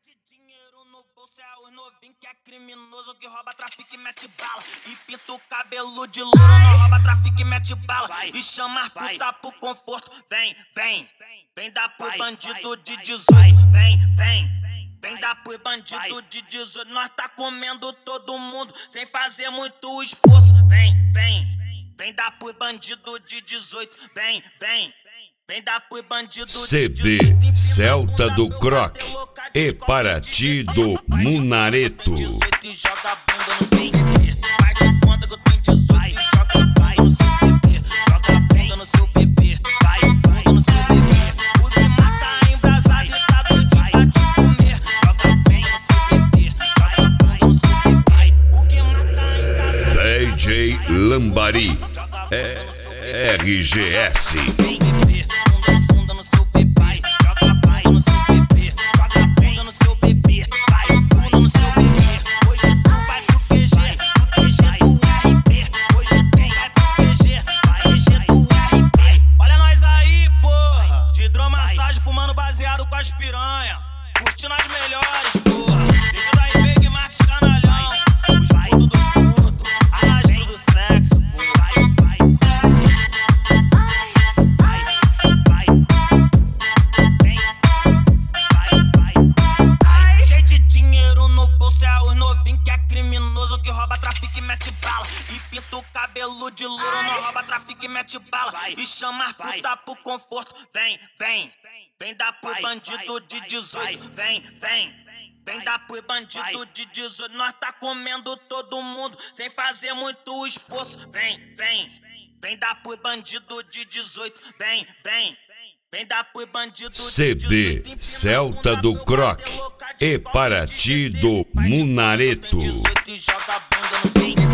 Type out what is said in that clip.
Dinheiro no bolso é o novinho que é criminoso, que rouba, trafica e mete bala. E pinta o cabelo de louro, não rouba, trafica e mete bala. E chama as puta pro conforto. Vem, vem, vem dar pro bandido de 18. Vem, vem, vem dar pro bandido de 18. Nós tá comendo todo mundo sem fazer muito esforço. Vem, vem, vem dar pro bandido de 18. Vem, vem, vem dar pro bandido CD de 18. Celta do Croc e Paraty do Munareto. 18 e joga a bunda no seu bebê. Vai de conta que eu tenho 18 e joga a bunda no seu bebê. Joga a bunda no seu bebê. Vai bunda no seu bebê. O Guimar tá embrasado e tá doidinho pra te comer. Joga a bunda no seu bebê. Joga a bunda no seu bebê. O Guimar tá embrasado. DJ Lambari RGS. Bunda no seu bebê. Joga a bunda no seu bebê. Joga a bunda no seu bebê. Vai bunda no seu bebê. Hoje tu vai pro QG. Do QG do RP. Hoje tu vai pro QG. Do QG do RP. Olha nós aí, porra. De hidromassagem fumando baseado com as piranha. Curtindo as melhores, porra. Deixa daí Big Max canalhão. Os putos dos putos. Arrastro do sexo, porra. Cheio de dinheiro no bolso é os novinhos que é criminoso, que rouba, trafica e mete bala. E pinta o cabelo de louro, não rouba, trafica e mete bala. E chama as puta pro conforto. Vem, vem, vem dar pro bandido de 18. Vem, vem, vem dar pro bandido de 18. Nós tá comendo todo mundo sem fazer muito esforço. Vem, vem, vem dar pro bandido de 18. Vem, vem, vem dar pro bandido de 18. CD Celta do Croc e Paraty do Munareto. 18 e joga a bunda no seu